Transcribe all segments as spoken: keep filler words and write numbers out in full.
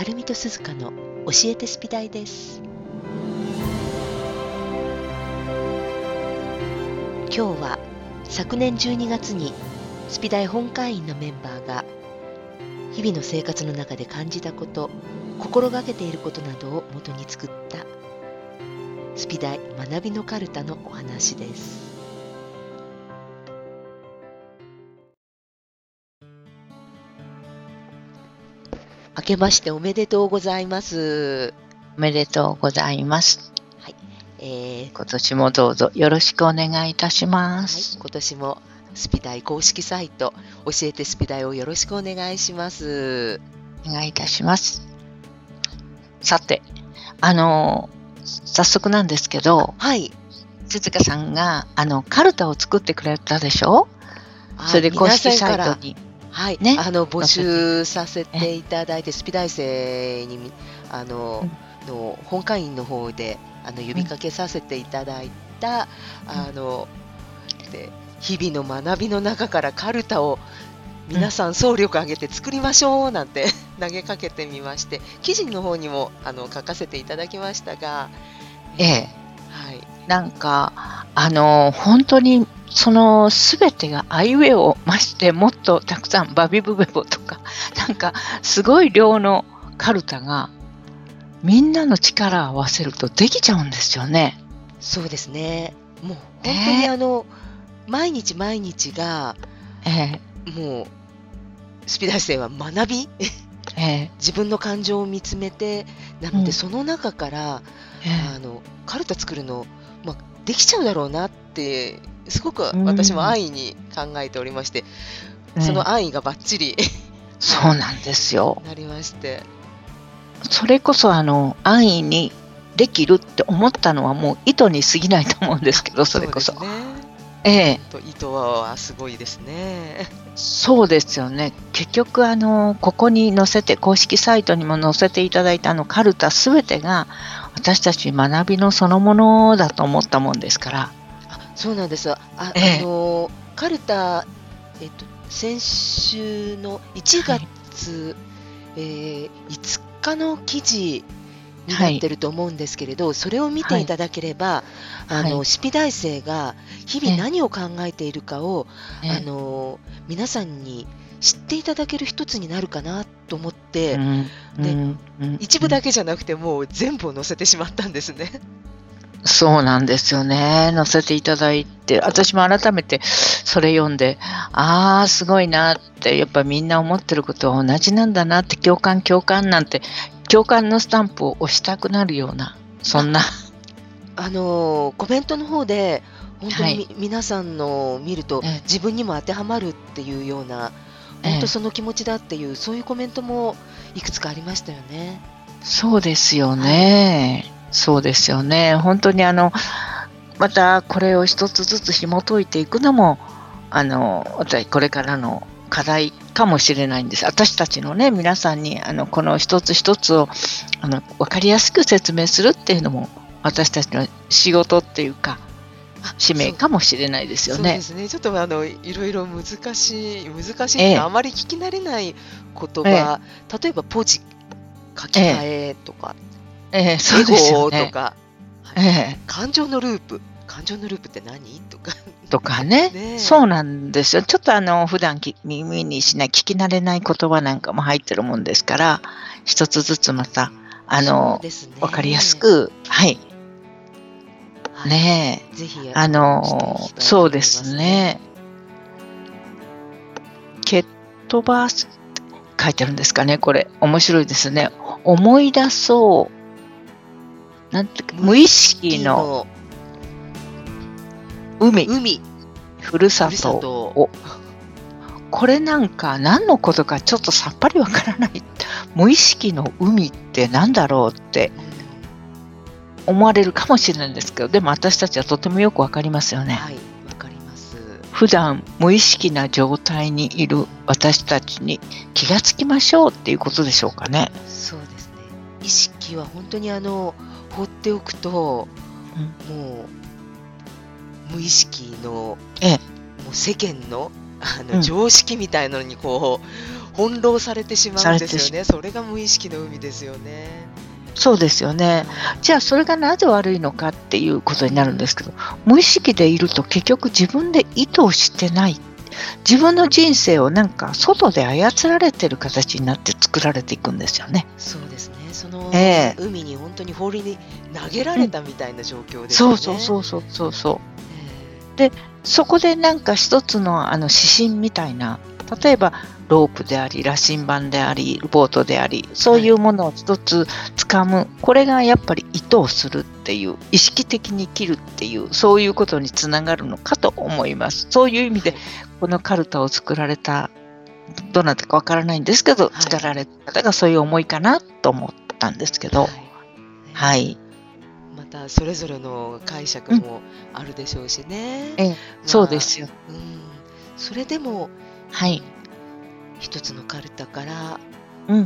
はるみとすずかの教えてスピ大です。今日は昨年じゅうにがつにスピ大本会員のメンバーが日々の生活の中で感じたこと、心がけていることなどを元に作ったスピ大学びのカルタのお話です。明けましておめでとうございます。 おめでとうございます。 はい、えー、 今年もどうぞよろしくお願いいたします。 はい、今年もスピ大公式サイト教えてスピ大をよろしくお願いします。 お願いいたします。さて、あの早速なんですけど、 はい、 鈴鹿さんがあのカルタを作ってくれたでしょ。それで公式サイトに。 はい、 ね、 あの募集させていただいて、スピ大生にあの、うん、の本会員の方であの呼びかけさせていただいた、うん、あので日々の学びの中からカルタを皆さん総力挙げて作りましょうなんて投げかけてみまして、記事の方にもあの書かせていただきましたが、 ええ、 はい、 なんかあの本当にそのすべてがあいうえを増してもっとたくさんバビブベボとかなんかすごい量のカルタがみんなの力を合わせるとできちゃうんですよね。 そうですね。もう本当にあの、えー、毎日毎日が、えー、もうスピ大生は学び、えー、自分の感情を見つめてなので、うん、その中から、えー、あのカルタ作るの、まあ、できちゃうだろうなってすごく私も安易に考えておりまして、うん、その安易がバッチリ、ね、 そうなんですよ。 なりまして、 それこそあの安易にできるって思ったのはもう意図に過ぎないと思うんですけど、それこそ。 そうですね。 ええ、 意図はすごいですね。 そうですよね。結局あのここに載せて公式サイトにも載せていただいたあのカルタすべてが私たち学びのそのものだと思ったもんですから。 あ、そうなんです。あ、 ええ、 あのカルタ、えっと、先週のいちがつ、はい、えー、いつかの記事になってると思うんですけれど、はい、それを見ていただければ、はい、あのスピ大生が日々何を考えているかを、あの皆さんに知っていただける一つになるかなと思って、うん、で、うんうん、一部だけじゃなくてもう全部を載せてしまったんですね。 そうなんですよね。載せていただいて、私も改めてそれ読んで、ああすごいなって、やっぱみんな思ってることは同じなんだなって、共感共感なんて共感のスタンプを押したくなるような、そんなあのコメントの方で本当に、はい、皆さんの見ると、ええ、自分にも当てはまるっていうような、本当その気持ちだっていう、ええ、そういうコメントもいくつかありましたよね。 そうですよね、はい、そうですよね。本当にあのまたこれを一つずつ紐解いていくのもあの私これからの課題かもしれないんです。私たちのね、皆さんにあのこの一つ一つをあの分かりやすく説明するっていうのも私たちの仕事っていうか使命かもしれないですよね。 そうですね。ちょっとあのいろいろ難しい難しいって、ええ、あまり聞き慣れない言葉、ええ、例えばポジ書き換えとか、 ええ、そうですよね、 エゴとか、 ええ、 感情のループ感情のループって何とかとかね、ね、そうなんですよ。ちょっとあの普段き耳にしない聞き慣れない言葉なんかも入ってるもんですから、一つずつまたあの、ね、分かりやすく、はい、はい、ねえ、ぜひあのそうですね。蹴飛ばすって書いてあるんですかね。これ面白いですね。思い出そうなんて無意識の海、 海ふるさとを、これなんか何のことかちょっとさっぱりわからない。無意識の海ってなんだろうって思われるかもしれないんですけど、でも私たちはとてもよくわかりますよね。 はい、わかります。 普段無意識な状態にいる私たちに気がつきましょうっていうことでしょうかね。 そうですね。意識は本当にあの放っておくと、うん、もう無意識の、ええ、もう世間の、あの常識みたいなのにこう、 翻弄されてしまうんですよされね。それが無意識の海ですよね。 そうですよね。じゃあそれがなぜ悪いのかっていうことになるんですけど、無意識でいると結局自分で意図してない。自分の人生をなんか外で操られてる形になって作られていくんですよね。 そうですね。そのええ海に本当に放りに投げられたみたいな状況ですそうよね。 そうそうそうそうそう。 えで、そこでなんか一つのあの指針みたいな、例えばロープであり、羅針盤であり、ボートであり、そういうものを一つ掴む、これがやっぱり意図をするっていう、意識的に生きるっていう、そういうことにつながるのかと思います。そういう意味で、 はいこのカルタを作られた、どなたかわからないんですけど、 はい作られた方がそういう思いかなと思ったんですけど、 はいは。い。 またそれぞれの解釈もあるでしょうしね。 ええ、そうですよ。 うん、それでもはい。 一つのカルタからうん。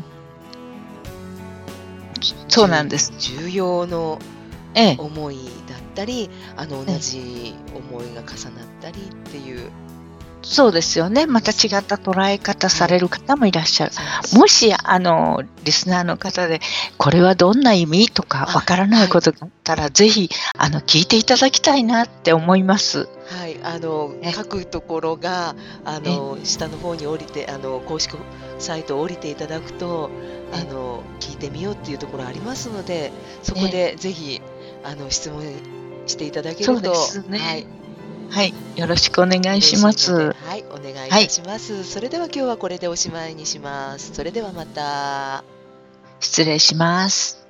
そうなんです。 重要のええ。 思いだったり、あのええ同じ思いが重なったりっていう。 そうですよね。また違った捉え方される方もいらっしゃる。 そうですもし、あの、リスナーの方で、これはどんな意味とかわからないことがあったら、ぜひ、あの、聞いていただきたいなって思います。 はい、あのえ書くところがあの下の方に降りてあの公式サイトを降りていただくとあえの聞いてみようっていうところありますので、そこでぜひあの質問していただけそうると、 ですね。 はい、 はい。よろしくお願いしま嬉しいので、 す。 はい、お願いいたします。それでは今日はこれでおしまいにします。それではまた。 失礼します。